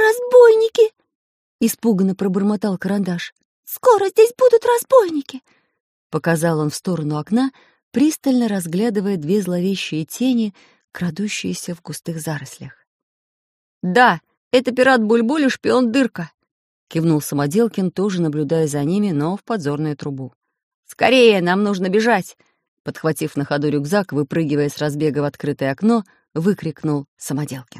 разбойники!» — испуганно пробормотал Карандаш. «Скоро здесь будут разбойники!» Показал он в сторону окна, пристально разглядывая две зловещие тени, крадущиеся в густых зарослях. «Да, это пират Буль-Буль и шпион Дырка!» — кивнул Самоделкин, тоже наблюдая за ними, но в подзорную трубу. «Скорее, нам нужно бежать!» Подхватив на ходу рюкзак, выпрыгивая с разбега в открытое окно, выкрикнул Самоделкин.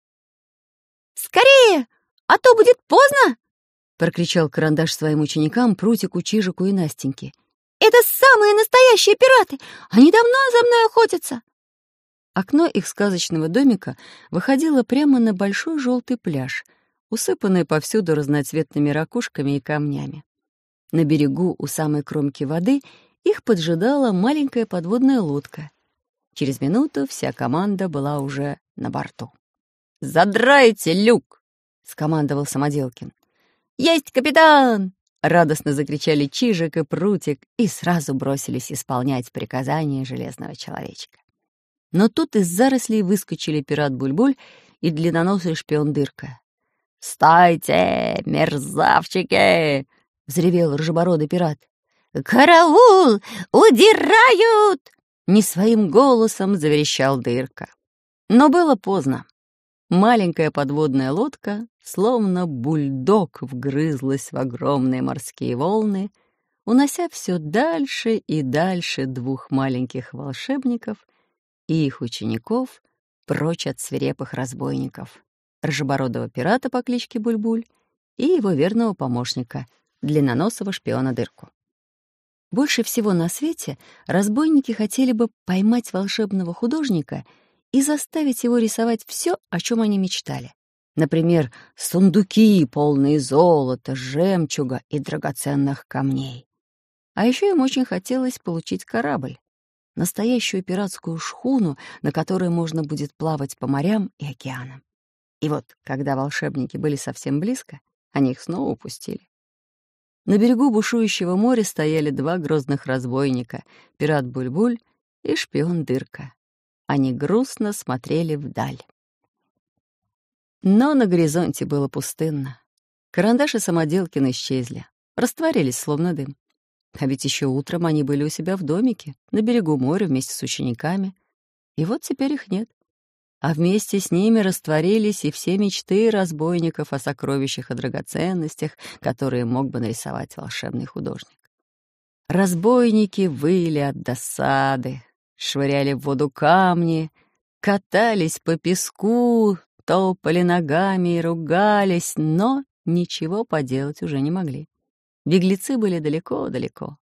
«Скорее, а то будет поздно!» — прокричал Карандаш своим ученикам, Прутику, Чижику и Настеньке. «Это самые настоящие пираты! Они давно за мной охотятся!» Окно их сказочного домика выходило прямо на большой желтый пляж, усыпанный повсюду разноцветными ракушками и камнями. На берегу, у самой кромки воды, их поджидала маленькая подводная лодка. Через минуту вся команда была уже на борту. «Задрайте люк!» — скомандовал Самоделкин. «Есть, капитан!» — радостно закричали Чижик и Прутик и сразу бросились исполнять приказания железного человечка. Но тут из зарослей выскочили пират Буль-Буль и длинноносый шпион Дырка. «Стойте, мерзавчики!» — взревел рыжебородый пират. «Караул! Удирают!» — не своим голосом заверещал Дырка. Но было поздно. Маленькая подводная лодка, словно бульдог, вгрызлась в огромные морские волны, унося все дальше и дальше двух маленьких волшебников и их учеников прочь от свирепых разбойников, рыжебородого пирата по кличке Буль-Буль и его верного помощника, длинноносого шпиона Дырку. Больше всего на свете разбойники хотели бы поймать волшебного художника и заставить его рисовать все, о чем они мечтали. Например, сундуки, полные золота, жемчуга и драгоценных камней. А еще им очень хотелось получить корабль, настоящую пиратскую шхуну, на которой можно будет плавать по морям и океанам. И вот, когда волшебники были совсем близко, они их снова упустили. На берегу бушующего моря стояли два грозных разбойника — пират Буль-Буль и шпион Дырка. Они грустно смотрели вдаль. Но на горизонте было пустынно. Карандаш и Самоделкин исчезли, растворились, словно дым. А ведь еще утром они были у себя в домике, на берегу моря вместе с учениками. И вот теперь их нет. А вместе с ними растворились и все мечты разбойников о сокровищах и драгоценностях, которые мог бы нарисовать волшебный художник. Разбойники выли от досады, швыряли в воду камни, катались по песку, топали ногами и ругались, но ничего поделать уже не могли. Беглецы были далеко-далеко.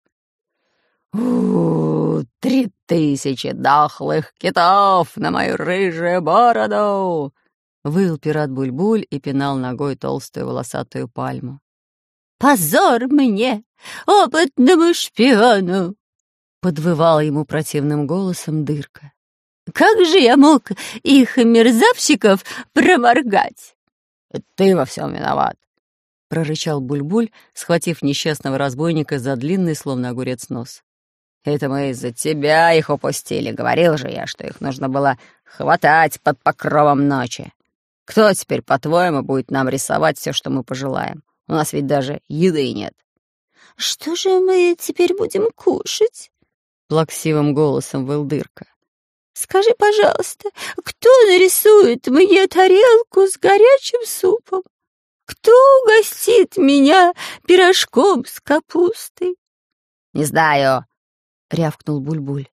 3000 дохлых китов на мою рыжую бороду!» — выл пират Буль-Буль и пинал ногой толстую волосатую пальму. «Позор мне, опытному шпиону!» — подвывал ему противным голосом Дырка. «Как же я мог их, мерзавчиков, проморгать?» «Ты во всем виноват!» — прорычал Буль-Буль, схватив несчастного разбойника за длинный, словно огурец, нос. «Это мы из-за тебя их упустили. Говорил же я, что их нужно было хватать под покровом ночи. Кто теперь, по-твоему, будет нам рисовать все, что мы пожелаем? У нас ведь даже еды нет». «Что же мы теперь будем кушать?» — плаксивым голосом выл Дырка. «Скажи, пожалуйста, кто нарисует мне тарелку с горячим супом? Кто угостит меня пирожком с капустой?» «Не знаю», — рявкнул Буль-Буль.